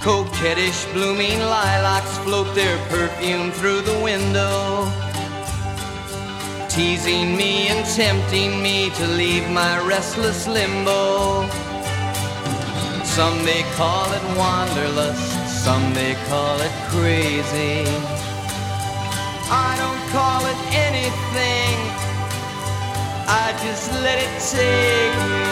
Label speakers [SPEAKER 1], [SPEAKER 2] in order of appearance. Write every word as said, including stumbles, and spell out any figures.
[SPEAKER 1] Coquettish blooming lilacs float their perfume through the window, teasing me and tempting me to leave my restless limbo. Some may call it wanderlust, some may call it crazy. I don't call it anything, I just let it take me.